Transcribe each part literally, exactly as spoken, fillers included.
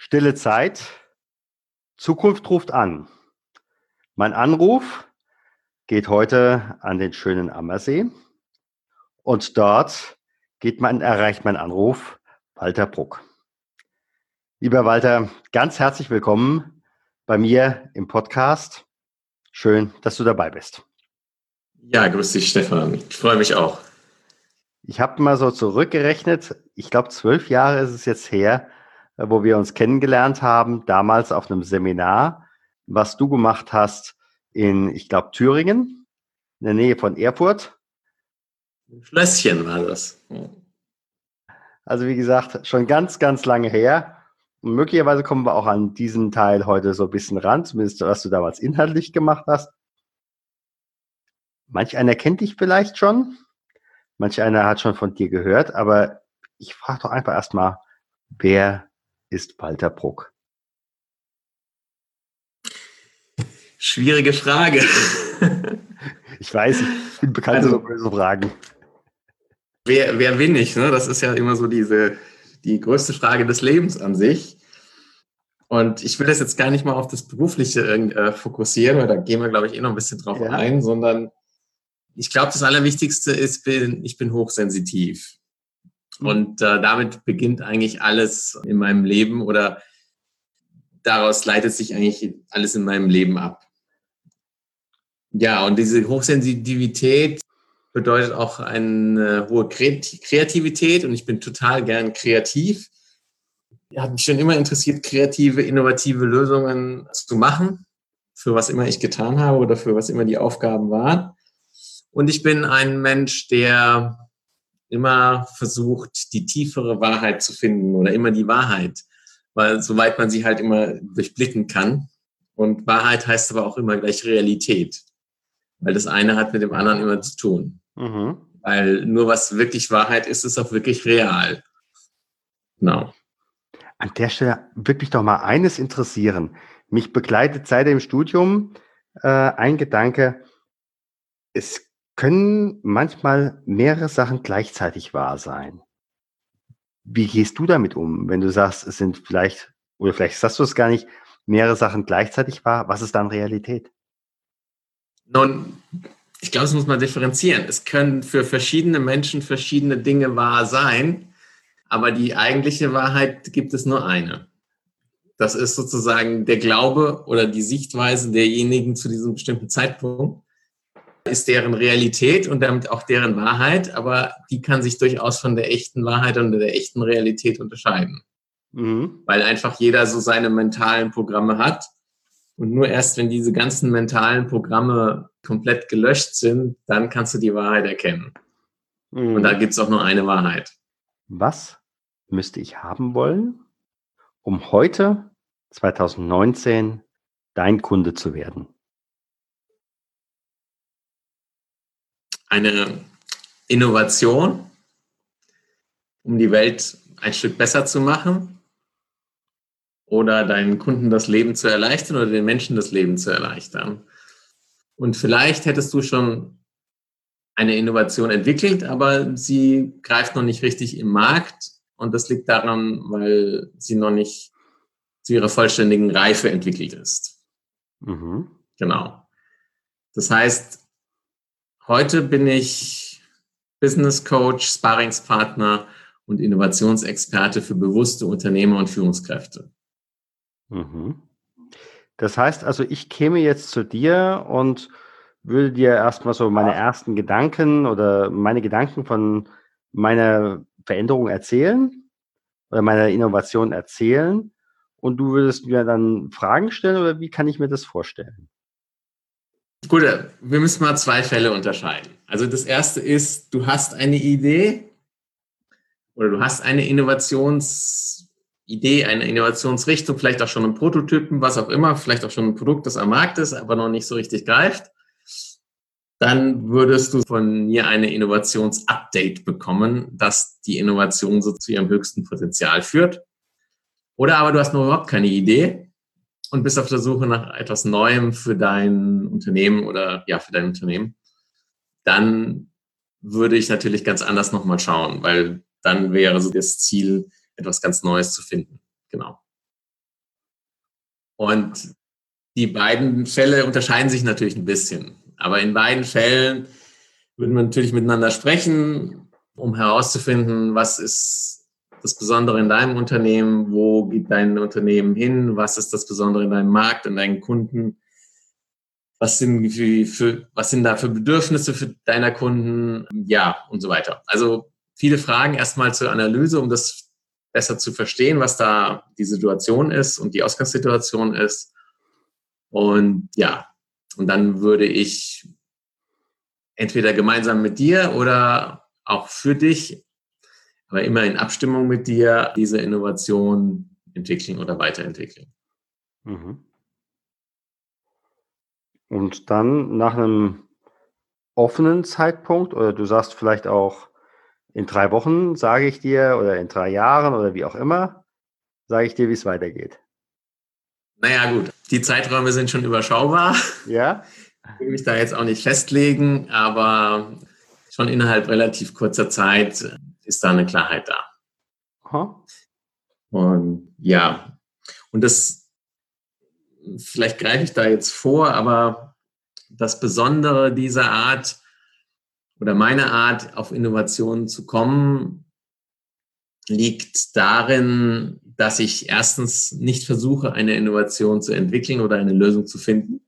Stille Zeit. Zukunft ruft an. Mein Anruf geht heute an den schönen Ammersee und dort geht mein, erreicht mein Anruf Walter Bruck. Lieber Walter, ganz herzlich willkommen bei mir im Podcast. Schön, dass du dabei bist. Ja, grüß dich, Stefan. Ich freue mich auch. Ich habe mal so zurückgerechnet. Ich glaube, zwölf Jahre ist es jetzt her, wo wir uns kennengelernt haben, damals auf einem Seminar, was du gemacht hast in, ich glaube, Thüringen, in der Nähe von Erfurt. Schlösschen war das. Also wie gesagt, schon ganz, ganz lange her. Und möglicherweise kommen wir auch an diesen Teil heute so ein bisschen ran, zumindest was du damals inhaltlich gemacht hast. Manch einer kennt dich vielleicht schon, manch einer hat schon von dir gehört, aber ich frage doch einfach erstmal, wer ist Walter Bruck? Schwierige Frage. Ich weiß, ich bin bekannt für so böse Fragen. Wer, wer bin ich? Ne? Das ist ja immer so diese, die größte Frage des Lebens an sich. Und ich will das jetzt gar nicht mal auf das Berufliche äh, fokussieren, weil da gehen wir, glaube ich, eh noch ein bisschen drauf ja. ein, sondern ich glaube, das Allerwichtigste ist, bin, ich bin hochsensitiv. Mhm. Und äh, damit beginnt eigentlich alles in meinem Leben oder daraus leitet sich eigentlich alles in meinem Leben ab. Ja, und diese Hochsensitivität bedeutet auch eine hohe Kreativität und ich bin total gern kreativ. Hat mich schon immer interessiert, kreative, innovative Lösungen zu machen, für was immer ich getan habe oder für was immer die Aufgaben waren. Und ich bin ein Mensch, der immer versucht, die tiefere Wahrheit zu finden oder immer die Wahrheit, weil soweit man sie halt immer durchblicken kann. Und Wahrheit heißt aber auch immer gleich Realität, weil das eine hat mit dem anderen immer zu tun. Mhm. Weil nur was wirklich Wahrheit ist, ist auch wirklich real. Genau. An der Stelle wirklich doch mal eines interessieren. Mich begleitet seit dem Studium äh, ein Gedanke, es können manchmal mehrere Sachen gleichzeitig wahr sein. Wie gehst du damit um, wenn du sagst, es sind vielleicht, oder vielleicht sagst du es gar nicht, mehrere Sachen gleichzeitig wahr? Was ist dann Realität? Nun, ich glaube, das muss man differenzieren. Es können für verschiedene Menschen verschiedene Dinge wahr sein, aber die eigentliche Wahrheit gibt es nur eine. Das ist sozusagen der Glaube oder die Sichtweise derjenigen zu diesem bestimmten Zeitpunkt. Ist deren Realität und damit auch deren Wahrheit, aber die kann sich durchaus von der echten Wahrheit und der echten Realität unterscheiden. Mhm. Weil einfach jeder so seine mentalen Programme hat und nur erst, wenn diese ganzen mentalen Programme komplett gelöscht sind, dann kannst du die Wahrheit erkennen. Mhm. Und da gibt es auch nur eine Wahrheit. Was müsste ich haben wollen, um heute, zwanzig neunzehn, dein Kunde zu werden? Eine Innovation, um die Welt ein Stück besser zu machen oder deinen Kunden das Leben zu erleichtern oder den Menschen das Leben zu erleichtern. Und vielleicht hättest du schon eine Innovation entwickelt, aber sie greift noch nicht richtig im Markt und das liegt daran, weil sie noch nicht zu ihrer vollständigen Reife entwickelt ist. Mhm. Genau. Das heißt, heute bin ich Business Coach, Sparringspartner und Innovationsexperte für bewusste Unternehmer und Führungskräfte. Mhm. Das heißt also, ich käme jetzt zu dir und würde dir erstmal so meine ersten Gedanken oder meine Gedanken von meiner Veränderung erzählen oder meiner Innovation erzählen und du würdest mir dann Fragen stellen oder wie kann ich mir das vorstellen? Gut, wir müssen mal zwei Fälle unterscheiden. Also das erste ist, du hast eine Idee oder du hast eine Innovationsidee, eine Innovationsrichtung, vielleicht auch schon einen Prototypen, was auch immer, vielleicht auch schon ein Produkt, das am Markt ist, aber noch nicht so richtig greift. Dann würdest du von mir eine Innovationsupdate bekommen, das die Innovation so zu ihrem höchsten Potenzial führt. Oder aber du hast noch überhaupt keine Idee und bist auf der Suche nach etwas Neuem für dein Unternehmen oder ja, für dein Unternehmen. Dann würde ich natürlich ganz anders nochmal schauen, weil dann wäre so das Ziel, etwas ganz Neues zu finden. Genau. Und die beiden Fälle unterscheiden sich natürlich ein bisschen. Aber in beiden Fällen würden wir natürlich miteinander sprechen, um herauszufinden, was ist das Besondere in deinem Unternehmen, wo geht dein Unternehmen hin, was ist das Besondere in deinem Markt und deinen Kunden, was sind, für, für, was sind da für Bedürfnisse für deiner Kunden, ja, und so weiter. Also viele Fragen erstmal zur Analyse, um das besser zu verstehen, was da die Situation ist und die Ausgangssituation ist. Und ja, und dann würde ich entweder gemeinsam mit dir oder auch für dich, aber immer in Abstimmung mit dir, diese Innovation entwickeln oder weiterentwickeln. Mhm. Und dann nach einem offenen Zeitpunkt, oder du sagst vielleicht auch, in drei Wochen sage ich dir, oder in drei Jahren oder wie auch immer, sage ich dir, wie es weitergeht. Naja gut, die Zeiträume sind schon überschaubar. Ja? Ich will mich da jetzt auch nicht festlegen, aber schon innerhalb relativ kurzer Zeit ist da eine Klarheit da. Aha. Und ja, und das, vielleicht greife ich da jetzt vor, aber das Besondere dieser Art oder meine Art, auf Innovationen zu kommen, liegt darin, dass ich erstens nicht versuche, eine Innovation zu entwickeln oder eine Lösung zu finden.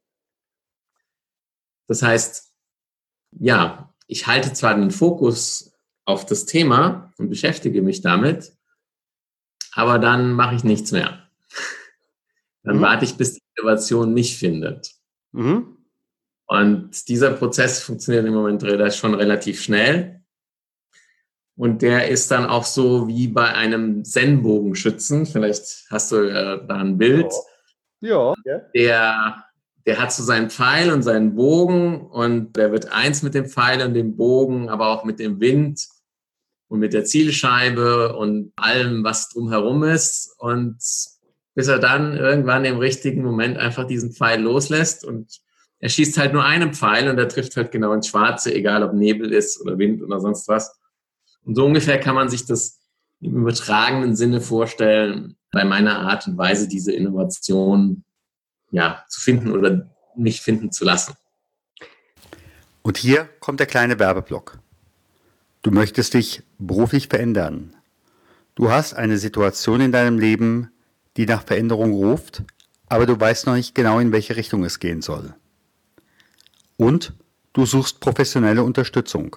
Das heißt, ja, ich halte zwar den Fokus auf das Thema und beschäftige mich damit, aber dann mache ich nichts mehr. Dann mhm. warte ich, bis die Innovation mich findet. Mhm. Und dieser Prozess funktioniert im Moment schon relativ schnell. Und der ist dann auch so wie bei einem Zen-Bogenschützen. Vielleicht hast du äh, da ein Bild. Ja. Ja. Der, der hat so seinen Pfeil und seinen Bogen und der wird eins mit dem Pfeil und dem Bogen, aber auch mit dem Wind und mit der Zielscheibe und allem, was drumherum ist. Und bis er dann irgendwann im richtigen Moment einfach diesen Pfeil loslässt und er schießt halt nur einen Pfeil und der trifft halt genau ins Schwarze, egal ob Nebel ist oder Wind oder sonst was. Und so ungefähr kann man sich das im übertragenen Sinne vorstellen, bei meiner Art und Weise diese Innovation ja, zu finden oder nicht finden zu lassen. Und hier kommt der kleine Werbeblock. Du möchtest dich beruflich verändern. Du hast eine Situation in deinem Leben, die nach Veränderung ruft, aber du weißt noch nicht genau, in welche Richtung es gehen soll. Und du suchst professionelle Unterstützung.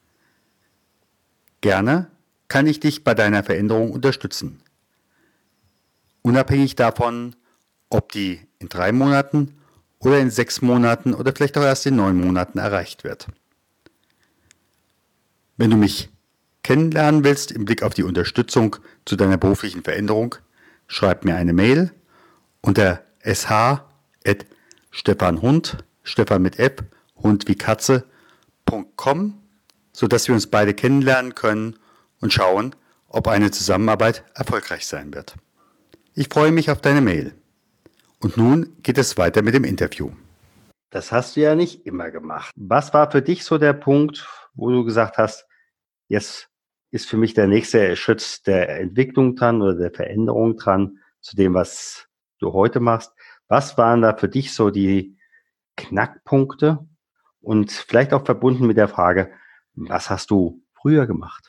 Gerne kann ich dich bei deiner Veränderung unterstützen. Unabhängig davon, ob die in drei Monaten oder in sechs Monaten oder vielleicht auch erst in neun Monaten erreicht wird. Wenn du mich kennenlernen willst im Blick auf die Unterstützung zu deiner beruflichen Veränderung, schreib mir eine Mail unter sh at stefanhund, Stefan mit F, Hund wie Katze, .com, sodass wir uns beide kennenlernen können und schauen, ob eine Zusammenarbeit erfolgreich sein wird. Ich freue mich auf deine Mail. Und nun geht es weiter mit dem Interview. Das hast du ja nicht immer gemacht. Was war für dich so der Punkt, wo du gesagt hast, jetzt ist für mich der nächste Schritt der Entwicklung dran oder der Veränderung dran zu dem, was du heute machst? Was waren da für dich so die Knackpunkte und vielleicht auch verbunden mit der Frage, was hast du früher gemacht?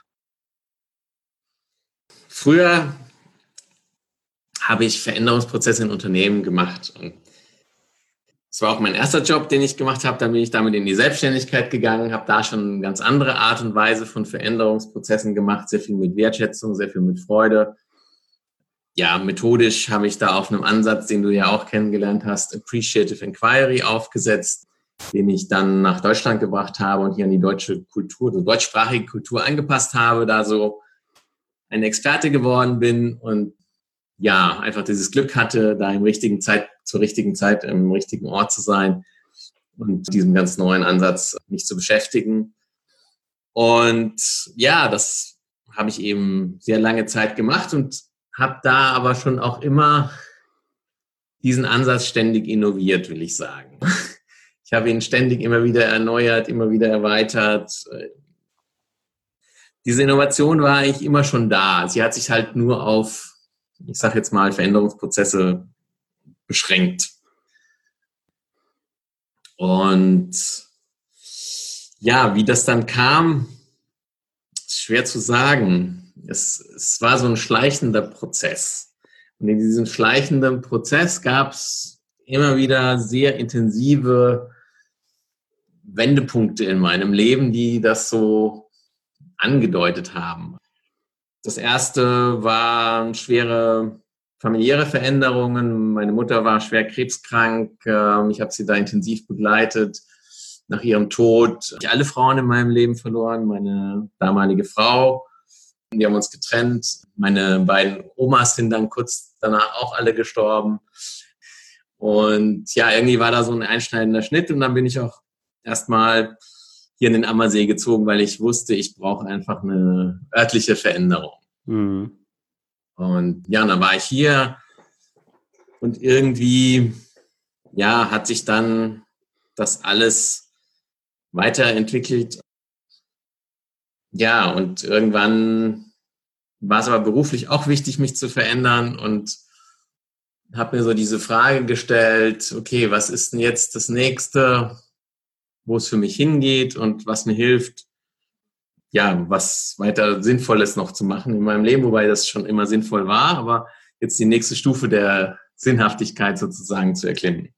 Früher habe ich Veränderungsprozesse in Unternehmen gemacht. Und es war auch mein erster Job, den ich gemacht habe. Dann bin ich damit in die Selbstständigkeit gegangen, habe da schon eine ganz andere Art und Weise von Veränderungsprozessen gemacht, sehr viel mit Wertschätzung, sehr viel mit Freude. Ja, methodisch habe ich da auf einem Ansatz, den du ja auch kennengelernt hast, Appreciative Inquiry aufgesetzt, den ich dann nach Deutschland gebracht habe und hier an die deutsche Kultur, die deutschsprachige Kultur angepasst habe, da so ein Experte geworden bin und ja, einfach dieses Glück hatte, da im richtigen Zeit, zur richtigen Zeit im richtigen Ort zu sein und diesem ganz neuen Ansatz mich zu beschäftigen. Und ja, das habe ich eben sehr lange Zeit gemacht und habe da aber schon auch immer diesen Ansatz ständig innoviert, will ich sagen. Ich habe ihn ständig immer wieder erneuert, immer wieder erweitert. Diese Innovation war eigentlich immer schon da. Sie hat sich halt nur auf, ich sage jetzt mal, Veränderungsprozesse beschränkt. Und ja, wie das dann kam, ist schwer zu sagen. Es, es war so ein schleichender Prozess. Und in diesem schleichenden Prozess gab es immer wieder sehr intensive Wendepunkte in meinem Leben, die das so angedeutet haben. Das erste waren schwere familiäre Veränderungen. Meine Mutter war schwer krebskrank. Ich habe sie da intensiv begleitet. Nach ihrem Tod habe ich alle Frauen in meinem Leben verloren. Meine damalige Frau, wir haben uns getrennt. Meine beiden Omas sind dann kurz danach auch alle gestorben. Und ja, irgendwie war da so ein einschneidender Schnitt. Und dann bin ich auch erstmal hier in den Ammersee gezogen, weil ich wusste, ich brauche einfach eine örtliche Veränderung. Mhm. Und ja, dann war ich hier und irgendwie, ja, hat sich dann das alles weiterentwickelt. Ja, und irgendwann war es aber beruflich auch wichtig, mich zu verändern und habe mir so diese Frage gestellt, okay, was ist denn jetzt das Nächste, wo es für mich hingeht und was mir hilft, ja, was weiter Sinnvolles noch zu machen in meinem Leben, wobei das schon immer sinnvoll war, aber jetzt die nächste Stufe der Sinnhaftigkeit sozusagen zu erklimmen.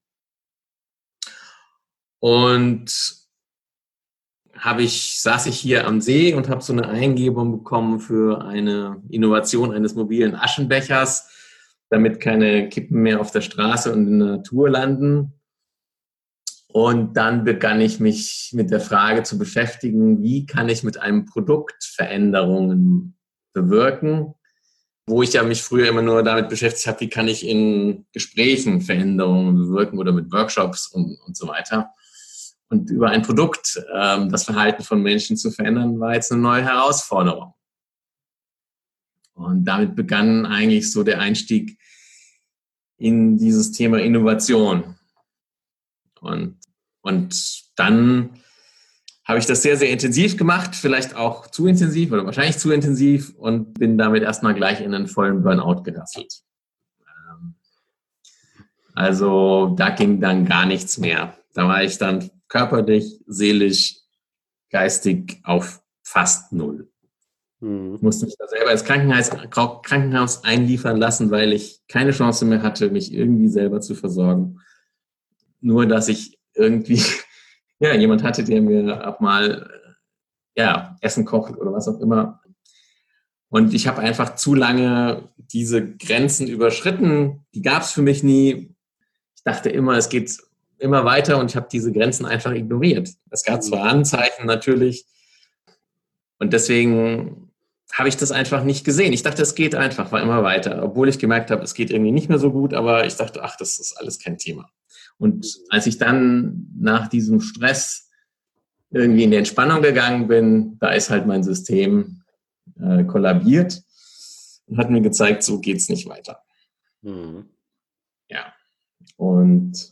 Und habe ich, saß ich hier am See und habe so eine Eingebung bekommen für eine Innovation eines mobilen Aschenbechers, damit keine Kippen mehr auf der Straße und in der Natur landen. Und dann begann ich mich mit der Frage zu beschäftigen, wie kann ich mit einem Produkt Veränderungen bewirken, wo ich ja mich früher immer nur damit beschäftigt habe, wie kann ich in Gesprächen Veränderungen bewirken oder mit Workshops und, und so weiter. Und über ein Produkt ähm, das Verhalten von Menschen zu verändern, war jetzt eine neue Herausforderung. Und damit begann eigentlich so der Einstieg in dieses Thema Innovation. Und, und dann habe ich das sehr, sehr intensiv gemacht, vielleicht auch zu intensiv oder wahrscheinlich zu intensiv und bin damit erstmal gleich in einen vollen Burnout gerasselt. Also da ging dann gar nichts mehr. Da war ich dann körperlich, seelisch, geistig auf fast null. Hm. Ich musste mich da selber ins Krankenhaus, Krankenhaus einliefern lassen, weil ich keine Chance mehr hatte, mich irgendwie selber zu versorgen. Nur, dass ich irgendwie, ja, jemand hatte, der mir auch mal, ja, Essen kocht oder was auch immer. Und ich habe einfach zu lange diese Grenzen überschritten. Die gab es für mich nie. Ich dachte immer, es geht immer weiter und ich habe diese Grenzen einfach ignoriert. Es gab zwar Anzeichen natürlich und deswegen habe ich das einfach nicht gesehen. Ich dachte, es geht einfach, war immer weiter, obwohl ich gemerkt habe, es geht irgendwie nicht mehr so gut, aber ich dachte, ach, das ist alles kein Thema. Und als ich dann nach diesem Stress irgendwie in die Entspannung gegangen bin, da ist halt mein System äh, kollabiert und hat mir gezeigt, so geht's nicht weiter. Mhm. Ja, und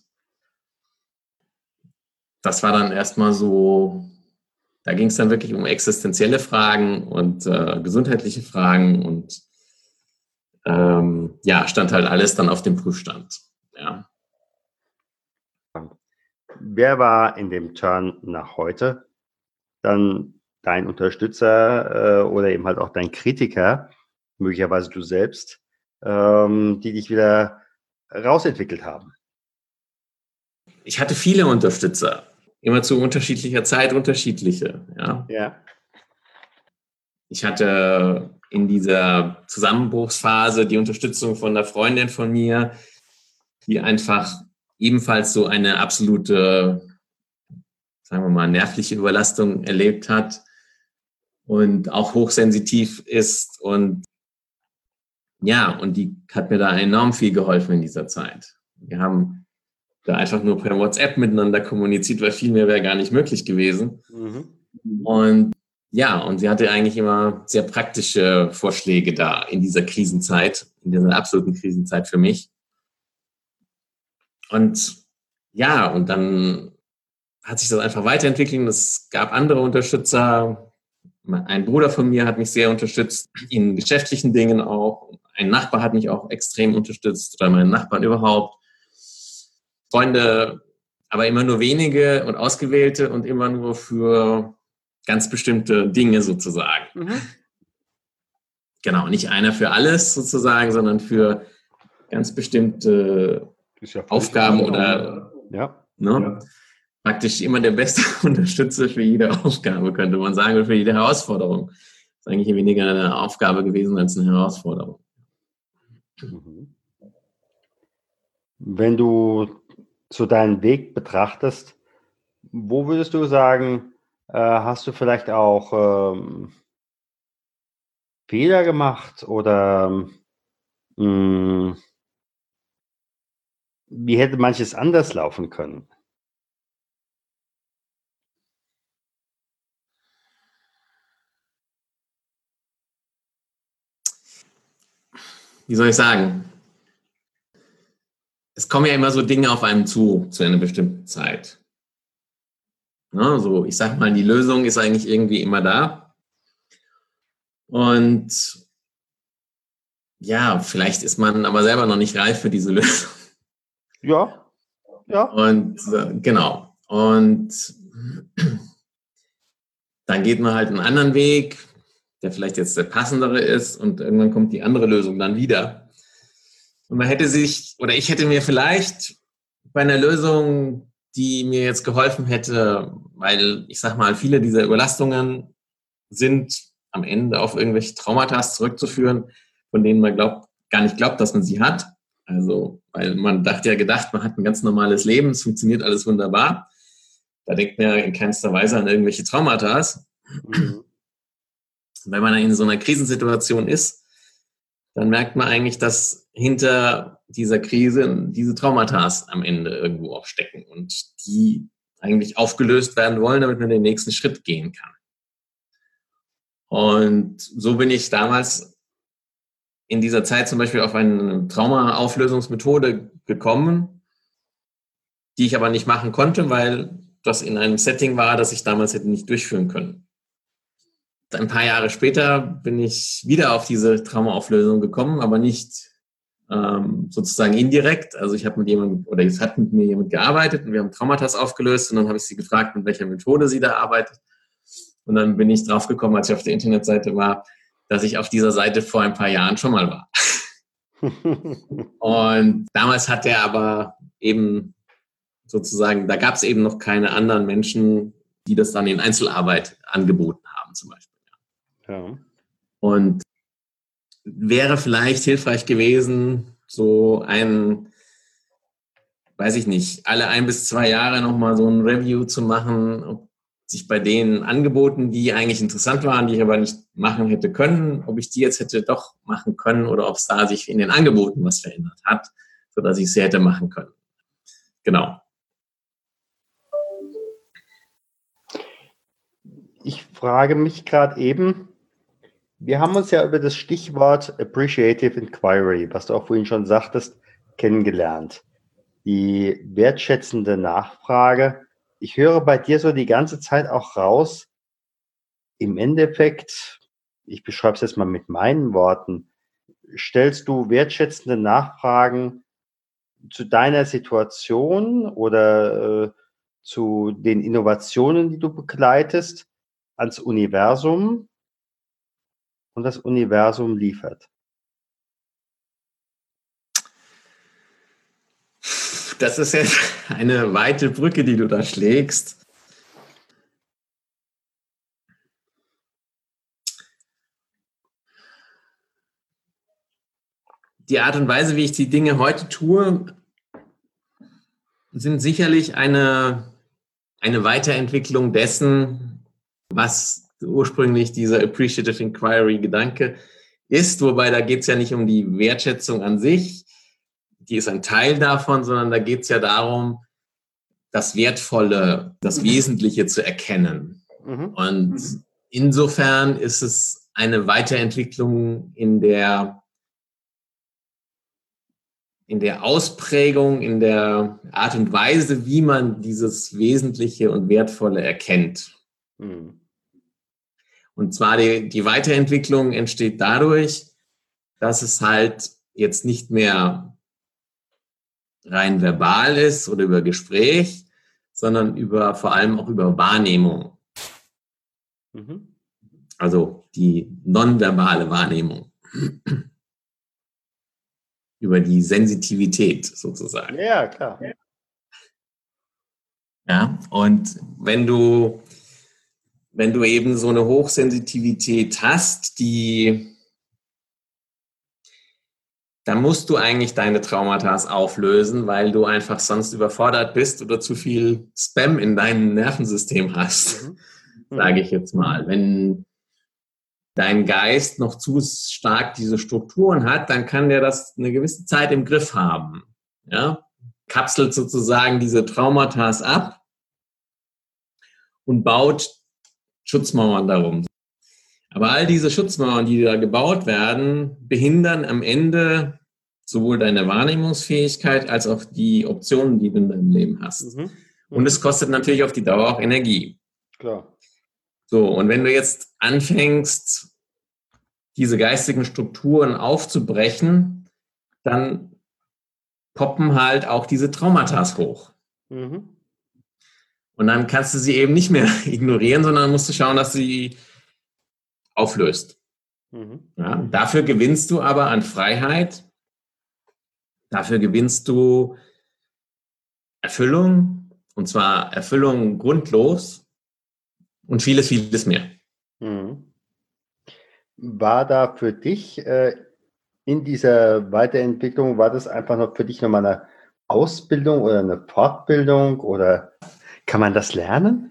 das war dann erstmal so, da ging es dann wirklich um existenzielle Fragen und äh, gesundheitliche Fragen und ähm, ja, stand halt alles dann auf dem Prüfstand. Ja. Wer war in dem Turn nach heute dann dein Unterstützer äh, oder eben halt auch dein Kritiker, möglicherweise du selbst, ähm, die dich wieder rausentwickelt haben? Ich hatte viele Unterstützer. Immer zu unterschiedlicher Zeit unterschiedliche. Ja. Ja. Ich hatte in dieser Zusammenbruchsphase die Unterstützung von einer Freundin von mir, die einfach ebenfalls so eine absolute, sagen wir mal, nervliche Überlastung erlebt hat und auch hochsensitiv ist. Und ja, und die hat mir da enorm viel geholfen in dieser Zeit. Wir haben da einfach nur per WhatsApp miteinander kommuniziert, weil viel mehr wäre gar nicht möglich gewesen. Mhm. Und ja, und sie hatte eigentlich immer sehr praktische Vorschläge da in dieser Krisenzeit, in dieser absoluten Krisenzeit für mich. Und ja, und dann hat sich das einfach weiterentwickelt. Es gab andere Unterstützer. Ein Bruder von mir hat mich sehr unterstützt, in geschäftlichen Dingen auch. Ein Nachbar hat mich auch extrem unterstützt, oder meine Nachbarn überhaupt. Freunde, aber immer nur wenige und ausgewählte und immer nur für ganz bestimmte Dinge sozusagen. Mhm. Genau, nicht einer für alles sozusagen, sondern für ganz bestimmte ja Aufgaben oder ja. Ne? Ja. Praktisch immer der beste Unterstützer für jede Aufgabe, könnte man sagen, oder für jede Herausforderung. Das ist eigentlich weniger eine Aufgabe gewesen als eine Herausforderung. Wenn du so deinen Weg betrachtest, wo würdest du sagen, äh, hast du vielleicht auch ähm, Fehler gemacht oder mh, wie hätte manches anders laufen können? Wie soll ich sagen? Es kommen ja immer so Dinge auf einem zu, zu einer bestimmten Zeit. Ja, so, ich sag mal, die Lösung ist eigentlich irgendwie immer da. Und ja, vielleicht ist man aber selber noch nicht reif für diese Lösung. Ja, ja. Und äh, genau. Und dann geht man halt einen anderen Weg, der vielleicht jetzt der passendere ist und irgendwann kommt die andere Lösung dann wieder. Und man hätte sich, oder ich hätte mir vielleicht bei einer Lösung, die mir jetzt geholfen hätte, weil ich sag mal, viele dieser Überlastungen sind am Ende auf irgendwelche Traumata zurückzuführen, von denen man glaubt, gar nicht glaubt, dass man sie hat. Also, weil man dachte ja gedacht, man hat ein ganz normales Leben, es funktioniert alles wunderbar. Da denkt man ja in keinster Weise an irgendwelche Traumata. Mhm. Wenn man in so einer Krisensituation ist, dann merkt man eigentlich, dass hinter dieser Krise diese Traumata am Ende irgendwo auch stecken und die eigentlich aufgelöst werden wollen, damit man den nächsten Schritt gehen kann. Und so bin ich damals in dieser Zeit zum Beispiel auf eine Trauma-Auflösungsmethode gekommen, die ich aber nicht machen konnte, weil das in einem Setting war, das ich damals hätte nicht durchführen können. Ein paar Jahre später bin ich wieder auf diese Traumaauflösung gekommen, aber nicht ähm, sozusagen indirekt. Also ich habe mit jemandem, oder es hat mit mir jemand gearbeitet und wir haben Traumata aufgelöst und dann habe ich sie gefragt, mit welcher Methode sie da arbeitet. Und dann bin ich drauf gekommen, als ich auf der Internetseite war, dass ich auf dieser Seite vor ein paar Jahren schon mal war. Und damals hat er aber eben sozusagen, da gab es eben noch keine anderen Menschen, die das dann in Einzelarbeit angeboten haben zum Beispiel. Ja. Und wäre vielleicht hilfreich gewesen, so ein, weiß ich nicht, alle ein bis zwei Jahre nochmal so ein Review zu machen, ob sich bei den Angeboten, die eigentlich interessant waren, die ich aber nicht machen hätte können, ob ich die jetzt hätte doch machen können oder ob es da sich in den Angeboten was verändert hat, sodass ich sie hätte machen können. Genau. Ich frage mich gerade eben, wir haben uns ja über das Stichwort Appreciative Inquiry, was du auch vorhin schon sagtest, kennengelernt. Die wertschätzende Nachfrage. Ich höre bei dir so die ganze Zeit auch raus, im Endeffekt, ich beschreibe es jetzt mal mit meinen Worten, stellst du wertschätzende Nachfragen zu deiner Situation oder äh, zu den Innovationen, die du begleitest, ans Universum und das Universum liefert? Das ist jetzt eine weite Brücke, die du da schlägst. Die Art und Weise, wie ich die Dinge heute tue, sind sicherlich eine, eine Weiterentwicklung dessen, was ursprünglich dieser Appreciative Inquiry-Gedanke ist. Wobei da geht es ja nicht um die Wertschätzung an sich, die ist ein Teil davon, sondern da geht es ja darum, das Wertvolle, das Wesentliche zu erkennen. Mhm. Und insofern ist es eine Weiterentwicklung in der, in der Ausprägung, in der Art und Weise, wie man dieses Wesentliche und Wertvolle erkennt. Mhm. Und zwar die, die Weiterentwicklung entsteht dadurch, dass es halt jetzt nicht mehr rein verbal ist oder über Gespräch, sondern über vor allem auch über Wahrnehmung. Mhm. Also die nonverbale Wahrnehmung. Über die Sensitivität sozusagen. Ja, klar. Ja, und wenn du, wenn du eben so eine Hochsensitivität hast, die, dann musst du eigentlich deine Traumata auflösen, weil du einfach sonst überfordert bist oder zu viel Spam in deinem Nervensystem hast, Mhm. sage ich jetzt mal. Wenn dein Geist noch zu stark diese Strukturen hat, dann kann der das eine gewisse Zeit im Griff haben. Ja? Kapselt sozusagen diese Traumata ab und baut Schutzmauern darum. Aber all diese Schutzmauern, die da gebaut werden, behindern am Ende sowohl deine Wahrnehmungsfähigkeit als auch die Optionen, die du in deinem Leben hast. Mhm. Und es kostet natürlich auf die Dauer auch Energie. Klar. So, und wenn du jetzt anfängst, diese geistigen Strukturen aufzubrechen, dann poppen halt auch diese Traumata hoch. Mhm. Und dann kannst du sie eben nicht mehr ignorieren, sondern musst du schauen, dass du sie auflöst. Mhm. Ja, dafür gewinnst du aber an Freiheit, dafür gewinnst du Erfüllung, und zwar Erfüllung grundlos und vieles, vieles mehr. Mhm. War da für dich äh, in dieser Weiterentwicklung, war das einfach noch für dich nochmal eine Ausbildung oder eine Fortbildung oder kann man das lernen?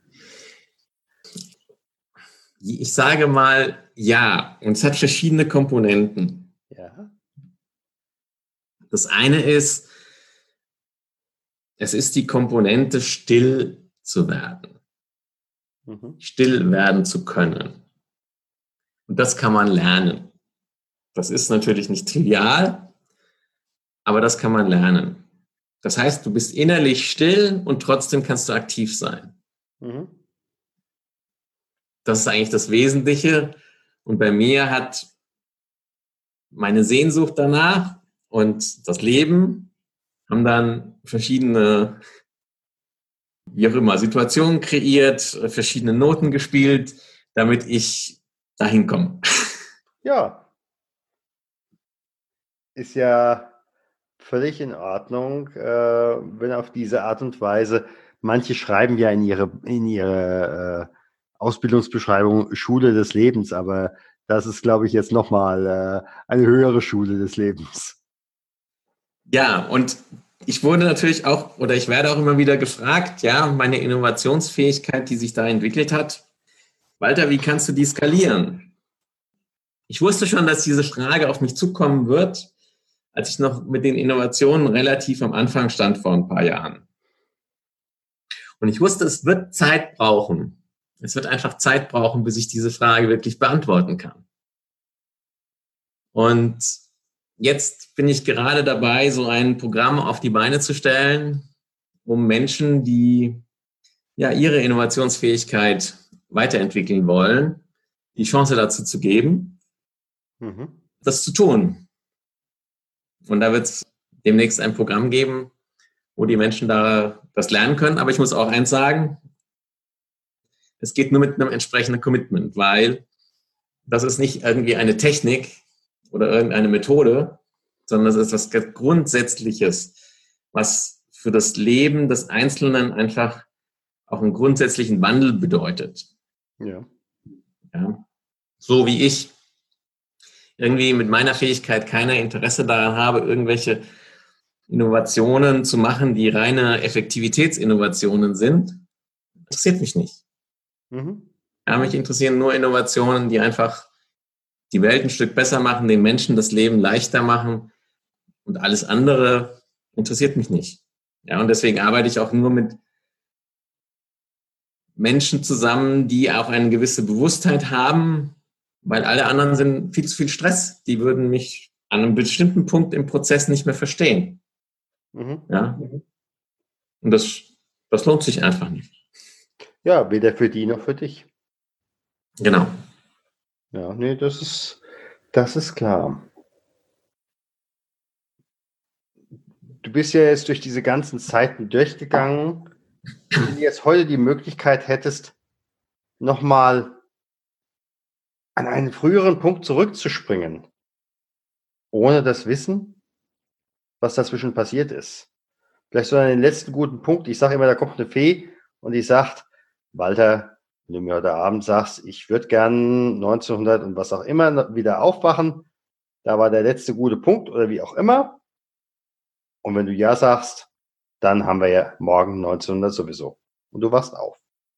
Ich sage mal, ja, und es hat verschiedene Komponenten. Ja. Das eine ist, es ist die Komponente, still zu werden, Mhm. still werden zu können. Und das kann man lernen. Das ist natürlich nicht trivial, aber das kann man lernen. Das heißt, du bist innerlich still und trotzdem kannst du aktiv sein. Mhm. Das ist eigentlich das Wesentliche. Und bei mir hat meine Sehnsucht danach und das Leben haben dann verschiedene, wie auch immer, Situationen kreiert, verschiedene Noten gespielt, damit ich dahin komme. Ja, ist ja völlig in Ordnung, äh, wenn auf diese Art und Weise, manche schreiben ja in ihre, in ihre äh, Ausbildungsbeschreibung Schule des Lebens, aber das ist, glaube ich, jetzt nochmal äh, eine höhere Schule des Lebens. Ja, und ich wurde natürlich auch, oder ich werde auch immer wieder gefragt, ja, meine Innovationsfähigkeit, die sich da entwickelt hat. Walter, wie kannst du die skalieren? Ich wusste schon, dass diese Frage auf mich zukommen wird, als ich noch mit den Innovationen relativ am Anfang stand vor ein paar Jahren. Und ich wusste, es wird Zeit brauchen. Es wird einfach Zeit brauchen, bis ich diese Frage wirklich beantworten kann. Und jetzt bin ich gerade dabei, so ein Programm auf die Beine zu stellen, um Menschen, die ja ihre Innovationsfähigkeit weiterentwickeln wollen, die Chance dazu zu geben, Mhm. das zu tun. Und da wird es demnächst ein Programm geben, wo die Menschen da das lernen können. Aber ich muss auch eins sagen, es geht nur mit einem entsprechenden Commitment, weil das ist nicht irgendwie eine Technik oder irgendeine Methode, sondern das ist was Grundsätzliches, was für das Leben des Einzelnen einfach auch einen grundsätzlichen Wandel bedeutet. Ja. Ja. So wie ich irgendwie mit meiner Fähigkeit keiner Interesse daran habe, irgendwelche Innovationen zu machen, die reine Effektivitätsinnovationen sind, interessiert mich nicht. Mhm. Ja, mich interessieren nur Innovationen, die einfach die Welt ein Stück besser machen, den Menschen das Leben leichter machen, und alles andere interessiert mich nicht. Ja, und deswegen arbeite ich auch nur mit Menschen zusammen, die auch eine gewisse Bewusstheit haben, weil alle anderen sind viel zu viel Stress. Die würden mich an einem bestimmten Punkt im Prozess nicht mehr verstehen. Mhm. Ja, und das, das lohnt sich einfach nicht. Ja, weder für die noch für dich. Genau. Ja, nee, das ist, das ist klar. du bist ja jetzt durch diese ganzen Zeiten durchgegangen. Wenn du jetzt heute die Möglichkeit hättest, nochmal an einen früheren Punkt zurückzuspringen, ohne das Wissen, was dazwischen passiert ist. Vielleicht so an den letzten guten Punkt. Ich sage immer, da kommt eine Fee und die sagt, Walter, wenn du mir heute Abend sagst, ich würde gern neunzehnhundert und was auch immer wieder aufwachen, da war der letzte gute Punkt oder wie auch immer. Und wenn du ja sagst, dann haben wir ja morgen neunzehnhundert sowieso. Und du wachst auf.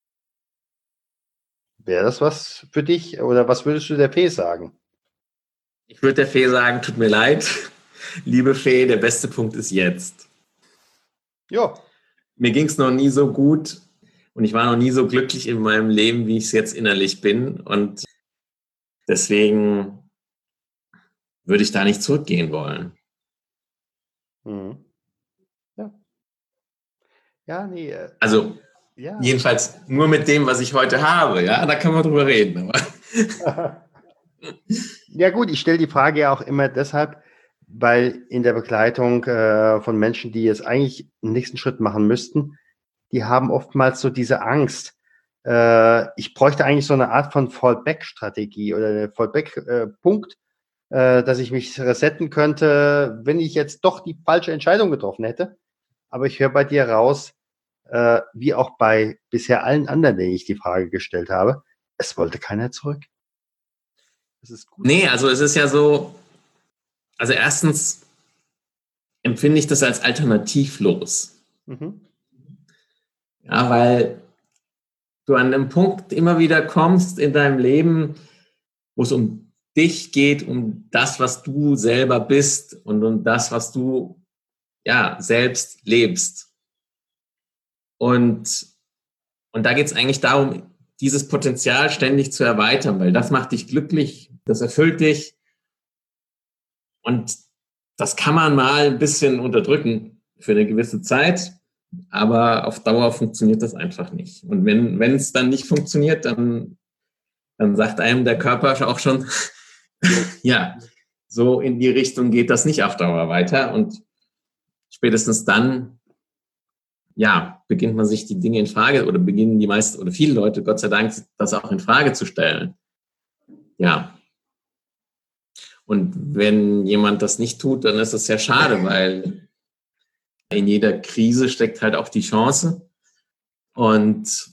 Wäre das was für dich oder was würdest du der Fee sagen? Ich würde der Fee sagen, tut mir leid, liebe Fee, der beste Punkt ist jetzt. Ja. Mir ging es noch nie so gut und ich war noch nie so glücklich in meinem Leben, wie ich es jetzt innerlich bin. Und deswegen würde ich da nicht zurückgehen wollen. Mhm. Ja. Ja, nee. Äh, also ja. Jedenfalls nur mit dem, was ich heute habe. Ja, da kann man drüber reden. Aber ja gut, ich stelle die Frage ja auch immer deshalb, weil in der Begleitung äh, von Menschen, die jetzt eigentlich einen nächsten Schritt machen müssten, die haben oftmals so diese Angst. Äh, ich bräuchte eigentlich so eine Art von Fallback-Strategie oder eine Fallback-Punkt, äh, dass ich mich resetten könnte, wenn ich jetzt doch die falsche Entscheidung getroffen hätte. Aber ich höre bei dir raus, äh, wie auch bei bisher allen anderen, denen ich die Frage gestellt habe, es wollte keiner zurück. Das ist gut. Nee, also es ist ja so, also erstens empfinde ich das als alternativlos. Mhm. Ja, weil du an einem Punkt immer wieder kommst in deinem Leben, wo es um dich geht, um das, was du selber bist und um das, was du ja selbst lebst. Und, und da geht es eigentlich darum, dieses Potenzial ständig zu erweitern, weil das macht dich glücklich, das erfüllt dich. Und das kann man mal ein bisschen unterdrücken für eine gewisse Zeit, aber auf Dauer funktioniert das einfach nicht. Und wenn wenn es dann nicht funktioniert, dann, dann sagt einem der Körper auch schon, ja, so in die Richtung geht das nicht auf Dauer weiter. Und spätestens dann, ja, beginnt man sich die Dinge in Frage oder beginnen die meisten oder viele Leute, Gott sei Dank, das auch in Frage zu stellen. Ja. Und wenn jemand das nicht tut, dann ist das sehr schade, weil in jeder Krise steckt halt auch die Chance und,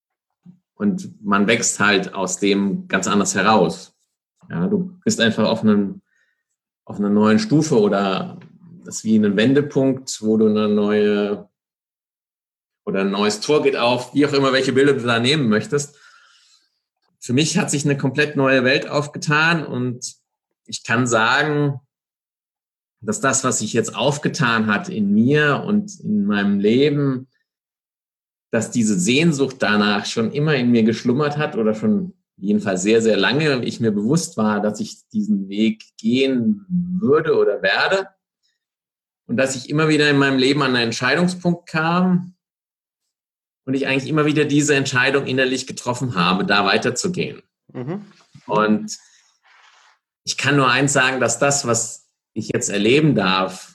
und man wächst halt aus dem ganz anders heraus. Ja, du bist einfach auf, einem, auf einer neuen Stufe oder das ist wie ein Wendepunkt, wo du eine neue oder ein neues Tor geht auf, wie auch immer, welche Bilder du da nehmen möchtest. Für mich hat sich eine komplett neue Welt aufgetan und ich kann sagen, dass das, was sich jetzt aufgetan hat in mir und in meinem Leben, dass diese Sehnsucht danach schon immer in mir geschlummert hat oder schon jedenfalls sehr, sehr lange ich mir bewusst war, dass ich diesen Weg gehen würde oder werde und dass ich immer wieder in meinem Leben an einen Entscheidungspunkt kam und ich eigentlich immer wieder diese Entscheidung innerlich getroffen habe, da weiterzugehen. Mhm. Und ich kann nur eins sagen, dass das, was ich jetzt erleben darf,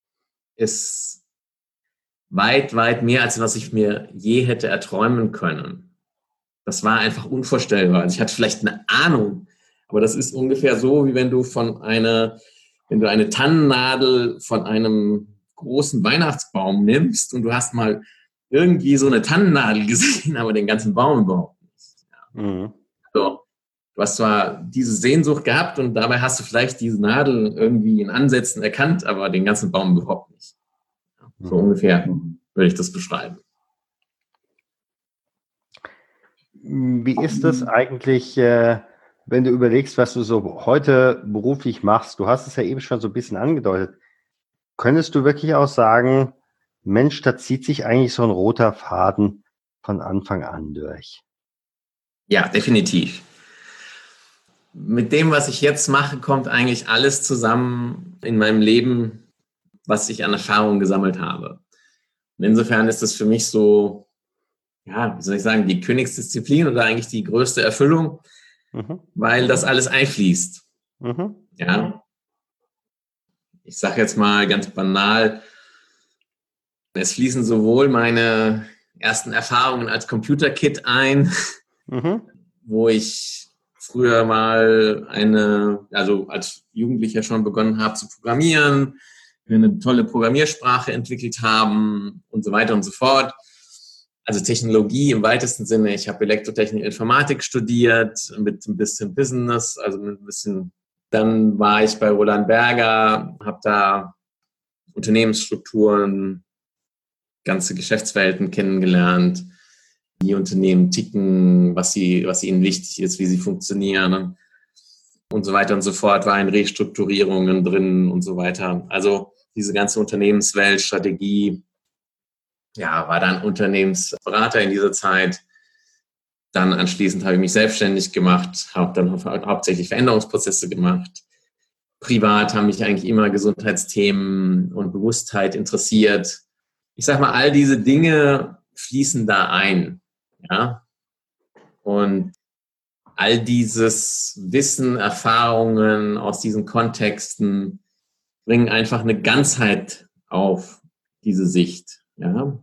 ist weit, weit mehr, als was ich mir je hätte erträumen können. Das war einfach unvorstellbar. Also ich hatte vielleicht eine Ahnung, aber das ist ungefähr so, wie wenn du von einer, wenn du eine Tannennadel von einem großen Weihnachtsbaum nimmst und du hast mal irgendwie so eine Tannennadel gesehen, aber den ganzen Baum überhaupt nicht. Ja. Mhm. So. Du hast zwar diese Sehnsucht gehabt und dabei hast du vielleicht diese Nadel irgendwie in Ansätzen erkannt, aber den ganzen Baum überhaupt nicht. So mhm. ungefähr würde ich das beschreiben. Wie ist das eigentlich, äh, wenn du überlegst, was du so heute beruflich machst? Du hast es ja eben schon so ein bisschen angedeutet. Könntest du wirklich auch sagen, Mensch, da zieht sich eigentlich so ein roter Faden von Anfang an durch? Ja, definitiv. Mit dem, was ich jetzt mache, kommt eigentlich alles zusammen in meinem Leben, was ich an Erfahrungen gesammelt habe. Und insofern ist das für mich so, ja, wie soll ich sagen, die Königsdisziplin oder eigentlich die größte Erfüllung, mhm. weil das alles einfließt. Mhm. Ja. Ich sage jetzt mal ganz banal, Es fließen sowohl meine ersten Erfahrungen als Computerkid ein, mhm. wo ich früher mal eine, also als Jugendlicher schon begonnen habe zu programmieren, wir eine tolle Programmiersprache entwickelt haben und so weiter und so fort. Also Technologie im weitesten Sinne. Ich habe Elektrotechnik, Informatik studiert mit ein bisschen Business, also mit ein bisschen. Dann war ich bei Roland Berger, habe da Unternehmensstrukturen, ganze Geschäftswelten kennengelernt, wie Unternehmen ticken, was sie, was ihnen wichtig ist, wie sie funktionieren und so weiter und so fort, war in Restrukturierungen drin und so weiter. Also diese ganze Unternehmenswelt, Strategie, ja, war dann Unternehmensberater in dieser Zeit. Dann anschließend habe ich mich selbstständig gemacht, habe dann hau- hauptsächlich Veränderungsprozesse gemacht. Privat haben mich eigentlich immer Gesundheitsthemen und Bewusstheit interessiert. Ich sag mal, all diese Dinge fließen da ein, ja. Und all dieses Wissen, Erfahrungen aus diesen Kontexten bringen einfach eine Ganzheit auf diese Sicht, ja.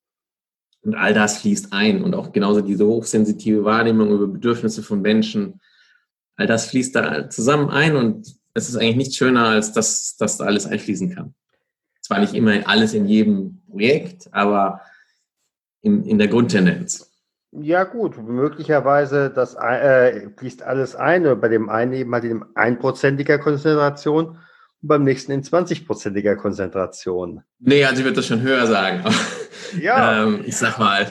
Und all das fließt ein und auch genauso diese hochsensitive Wahrnehmung über Bedürfnisse von Menschen, all das fließt da zusammen ein und es ist eigentlich nichts schöner, als dass das alles einfließen kann. Zwar nicht immer alles in jedem Projekt, aber in, in der Grundtendenz. Ja gut, möglicherweise das äh, fließt alles ein. Bei dem einen eben halt in einprozentiger Konzentration und beim nächsten in zwanzigprozentiger Konzentration. Nee, also ich würde das schon höher sagen. Ja. ähm, ich sag mal,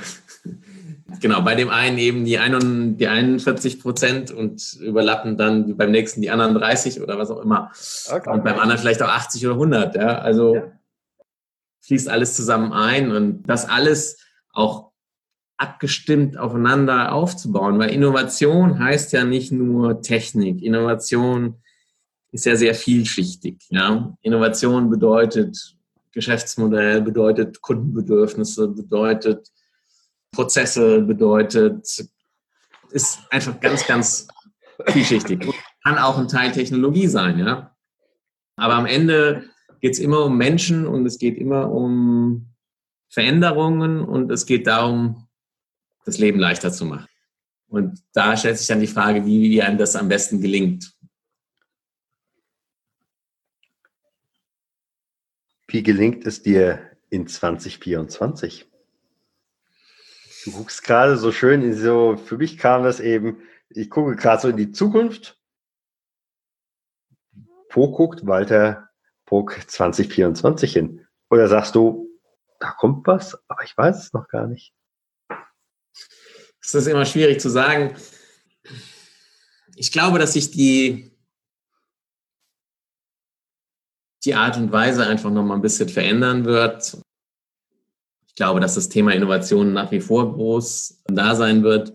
genau, bei dem einen eben die, ein, die einundvierzig Prozent und überlappen dann beim nächsten die anderen dreißig oder was auch immer. Okay. Und beim anderen vielleicht auch achtzig oder hundert. Ja? Also ja. Fließt alles zusammen ein und das alles auch abgestimmt aufeinander aufzubauen, weil Innovation heißt ja nicht nur Technik. Innovation ist ja sehr vielschichtig. Ja? Innovation bedeutet Geschäftsmodell, bedeutet Kundenbedürfnisse, bedeutet Prozesse, bedeutet, ist einfach ganz, ganz vielschichtig. Kann auch ein Teil Technologie sein, ja. Aber am Ende geht es immer um Menschen und es geht immer um Veränderungen und es geht darum, das Leben leichter zu machen. Und da stellt sich dann die Frage, wie, wie einem das am besten gelingt. Wie gelingt es dir in zwanzig vierundzwanzig? Du guckst gerade so schön in so, für mich kam das eben, ich gucke gerade so in die Zukunft. Wo guckt Walter Bruck zwanzig vierundzwanzig hin? Oder sagst du, da kommt was, aber ich weiß es noch gar nicht? Es ist immer schwierig zu sagen. Ich glaube, dass sich die, die Art und Weise einfach noch mal ein bisschen verändern wird. Ich glaube, dass das Thema Innovation nach wie vor groß da sein wird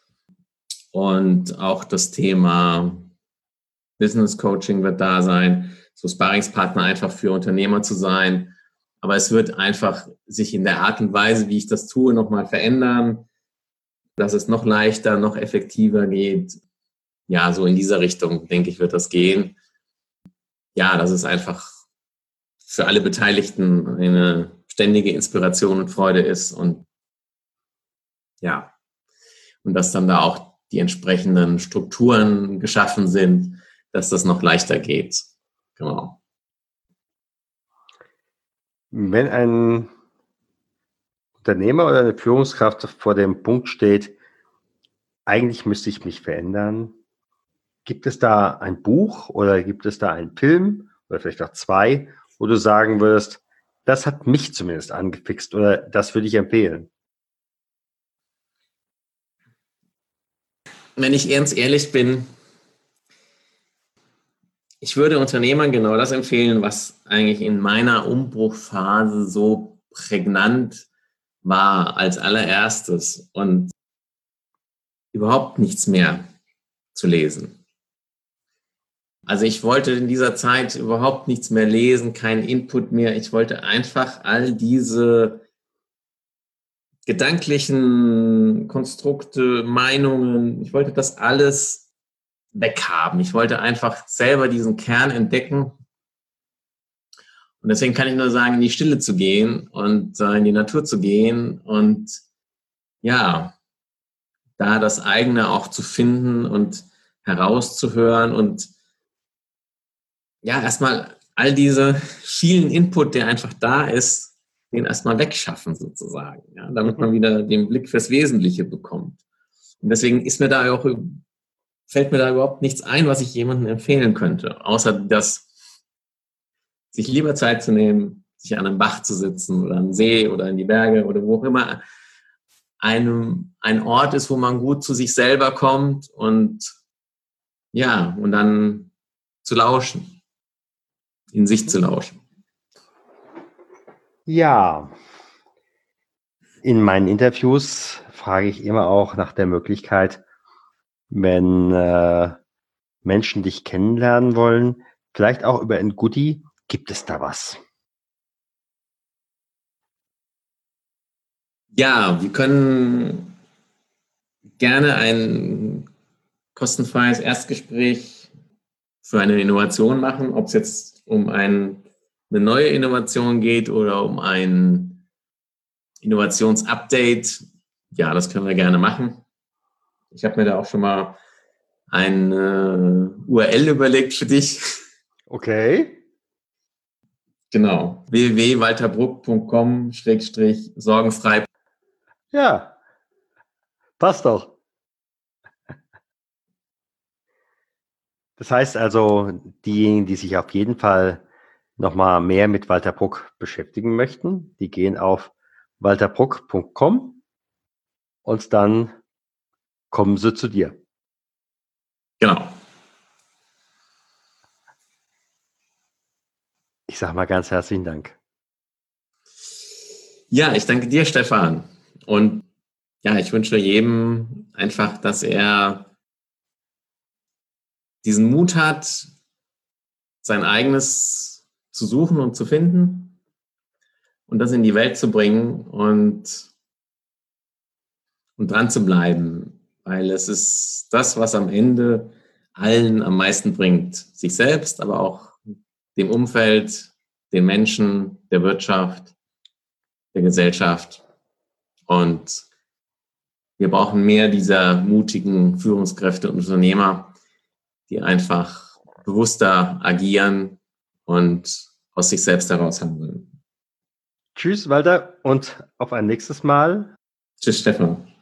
und auch das Thema Business Coaching wird da sein, so Sparringspartner einfach für Unternehmer zu sein. Aber es wird einfach sich in der Art und Weise, wie ich das tue, nochmal verändern, dass es noch leichter, noch effektiver geht. Ja, so in dieser Richtung, denke ich, wird das gehen. Ja, dass es einfach für alle Beteiligten eine ständige Inspiration und Freude ist und ja, und dass dann da auch die entsprechenden Strukturen geschaffen sind, dass das noch leichter geht. Genau. Wenn ein Unternehmer oder eine Führungskraft vor dem Punkt steht, eigentlich müsste ich mich verändern, gibt es da ein Buch oder gibt es da einen Film oder vielleicht auch zwei, wo du sagen würdest, das hat mich zumindest angefixt oder das würde ich empfehlen? Wenn ich ganz ehrlich bin, ich würde Unternehmern genau das empfehlen, was eigentlich in meiner Umbruchphase so prägnant war als allererstes und überhaupt nichts mehr zu lesen. Also ich wollte in dieser Zeit überhaupt nichts mehr lesen, keinen Input mehr. Ich wollte einfach all diese gedanklichen Konstrukte, Meinungen, ich wollte das alles weghaben. Ich wollte einfach selber diesen Kern entdecken Und deswegen kann ich nur sagen, in die Stille zu gehen und äh, in die Natur zu gehen und ja, da das eigene auch zu finden und herauszuhören und ja, erstmal all diese vielen Input, der einfach da ist, den erstmal wegschaffen sozusagen, ja, damit man wieder den Blick fürs Wesentliche bekommt. Und deswegen ist mir da auch, fällt mir da überhaupt nichts ein, was ich jemandem empfehlen könnte, außer das, sich lieber Zeit zu nehmen, sich an einem Bach zu sitzen oder am See oder in die Berge oder wo auch immer einem, ein Ort ist, wo man gut zu sich selber kommt und ja, und dann zu lauschen, in sich zu lauschen. Ja, in meinen Interviews frage ich immer auch nach der Möglichkeit, wenn äh, Menschen dich kennenlernen wollen, vielleicht auch über ein Goodie, gibt es da was? Ja, wir können gerne ein kostenfreies Erstgespräch für eine Innovation machen, ob es jetzt um ein, eine neue Innovation geht oder um ein Innovationsupdate. Ja, das können wir gerne machen. Ich habe mir da auch schon mal eine U R L überlegt für dich. Okay. Genau. w w w punkt walter bruck punkt com schrägstrich sorgenfrei. Ja, passt doch. Das heißt also, diejenigen, die sich auf jeden Fall nochmal mehr mit Walter Bruck beschäftigen möchten, die gehen auf walter bruck punkt com und dann kommen sie zu dir. Genau. Ich sage mal ganz herzlichen Dank. Ja, ich danke dir, Stefan. Und ja, ich wünsche jedem einfach, dass er diesen Mut hat, sein eigenes zu suchen und zu finden und das in die Welt zu bringen und, und dran zu bleiben, weil es ist das, was am Ende allen am meisten bringt. Sich selbst, aber auch dem Umfeld, den Menschen, der Wirtschaft, der Gesellschaft. Und wir brauchen mehr dieser mutigen Führungskräfte und Unternehmer, die einfach bewusster agieren und aus sich selbst heraus handeln. Tschüss, Walter, und auf ein nächstes Mal. Tschüss, Stefan.